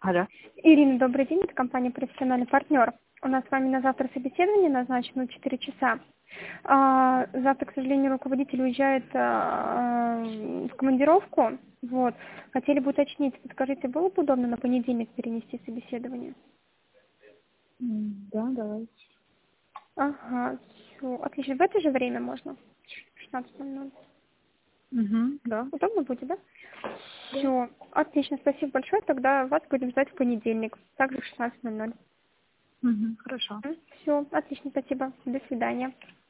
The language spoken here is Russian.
Алло. Ирина, добрый день, это компания «Профессиональный партнер». У нас с вами на завтра собеседование назначено в 4 часа. Завтра, к сожалению, руководитель уезжает в командировку. Вот. Хотели бы уточнить, подскажите, было бы удобно на понедельник перенести собеседование? Да, давайте. Ага, все, отлично. В это же время можно? 16:00. Да. Удобно будет, да? Да. Все, отлично, спасибо большое. Тогда вас будем ждать в понедельник, также в 16:00. Хорошо. Все, отлично, спасибо. До свидания.